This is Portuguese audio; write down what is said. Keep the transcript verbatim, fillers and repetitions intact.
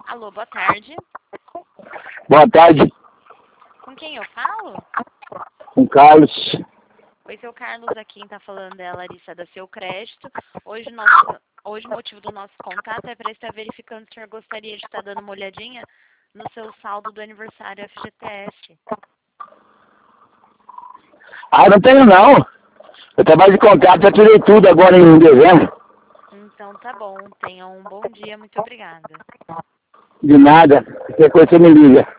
Alô, boa tarde. Boa tarde, Com quem eu falo? com Carlos. Oi, seu Carlos, aqui quem tá falando é a Larissa da Seu Crédito. Hoje, nosso, hoje o motivo do nosso contato é para estar verificando se o senhor gostaria de estar dando uma olhadinha no seu saldo do aniversário F G T S. Ah, não tenho não. Eu trabalho de contrato, já tirei tudo agora em dezembro. Então tá bom, tenha um bom dia, muito obrigada. De nada. Qualquer coisa você me liga.